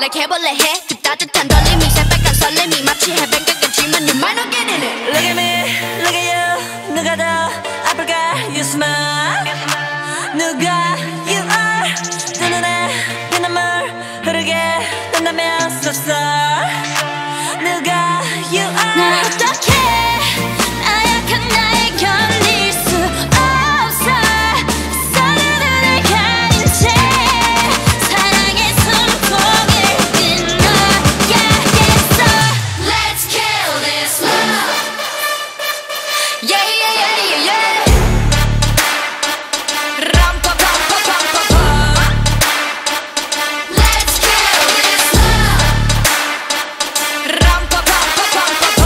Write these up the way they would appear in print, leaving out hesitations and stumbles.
like 해볼래 해 그 따뜻한 떨림이 새빨간 설렘이 마치 해변가겠지만 you might not get in it. Look at me, look at you. 누가 더 아플까? You smile. 누가 you are. 두 눈에 피눈물 흐르게 된다면 so sorry. 누가 you are. 난 어떡해 나약한 나에 견딜 수 없어 서로를 가린 채 사랑의 손목을 끊어야겠어. Let's kill this love. Yeah yeah yeah yeah yeah. 람파파파파파파. Let's kill this love. 람파파파파파파.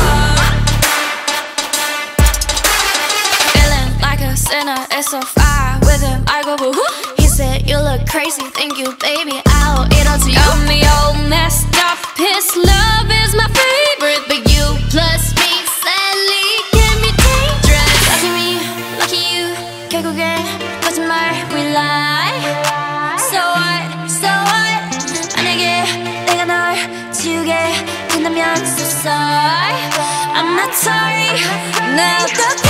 Feeling like a sinner, it's so far with him. I go boo hoo. He said you look crazy, thank you baby. I'll eat all to you. Got me all messed up. His love is my favorite, but you plus me sadly can be dangerous. Lucky me, lucky you. 결국엔 거짓말 we lie. So what, so what. 만약에 내가 널 지우게 된다면 so sorry. I'm not sorry. 나 어떡해